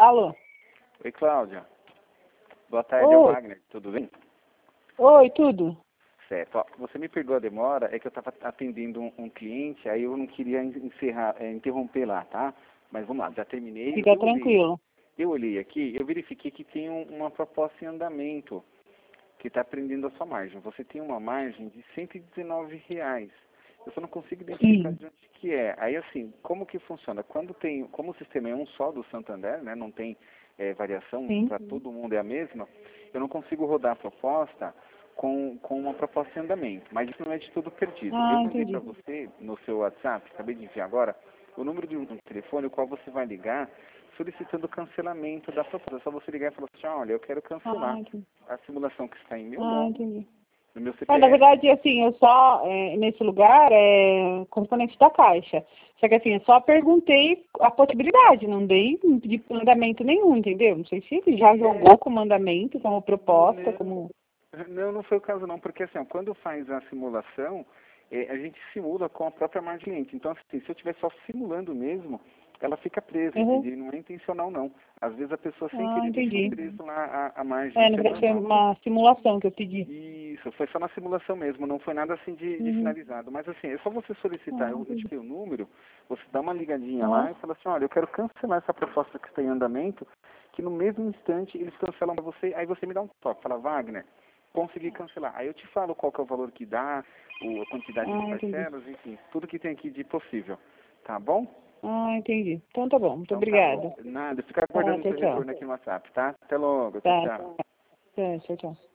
Alô? Oi, Cláudia. Boa tarde, é o Wagner. Tudo bem? Oi, tudo? Certo. Ó, você me perdoa a demora, é que eu estava atendendo um cliente, aí eu não queria interromper lá, tá? Mas vamos lá, já terminei. Fica tranquilo. Eu olhei aqui, eu verifiquei que tem uma proposta em andamento que está prendendo a sua margem. Você tem uma margem de R$ 119. Eu só não consigo identificar Sim. de onde que é. Aí, assim, como que funciona? Como o sistema é um só do Santander, né? Não tem variação, Sim. para todo mundo é a mesma, eu não consigo rodar a proposta com uma proposta em andamento. Mas isso não é de tudo perdido. Eu Ah, mandei para entendi. você, no seu WhatsApp, acabei de enviar agora, o número de um telefone, o qual você vai ligar solicitando o cancelamento da proposta. É só você ligar e falar assim, olha, eu quero Ah, cancelar entendi. a simulação que está em meu Ah, nome, entendi. no meu Mas, na CPF. verdade, assim, eu só, nesse lugar, correspondente da Caixa. Só que, assim, eu só perguntei a possibilidade, não dei de mandamento nenhum, entendeu? Não sei se ele já jogou com mandamento, como proposta, como... Não, não foi o caso não, porque assim, ó, quando faz a simulação, a gente simula com a própria margem do cliente. Então, assim, se eu estiver só simulando mesmo, ela fica presa, Uhum. entendeu? Não é intencional não. Às vezes a pessoa sem Ah, querer deixou entendi. preso lá a margem, isso Na é verdade, foi normal. uma simulação que eu pedi. Isso, foi só na simulação mesmo, não foi nada assim de Uhum. finalizado. Mas assim, é só você solicitar, Ah, eu te entendi. dei o número, você dá uma ligadinha Uhum. lá e fala assim, olha, eu quero cancelar essa proposta que está em andamento, que no mesmo instante eles cancelam para você, aí você me dá um toque, fala, Wagner, consegui cancelar. Aí eu te falo qual que é o valor que dá, a quantidade de Ah, entendi. parcelas, enfim, tudo que tem aqui de possível. Tá bom? Ah, entendi. Então tá bom. Muito Então tá obrigada. bom. Nada, fica Tá, aguardando o tchau, seu tchau. retorno aqui no WhatsApp, tá? Até logo, tchau, Tá, tchau. tá, tchau, tchau.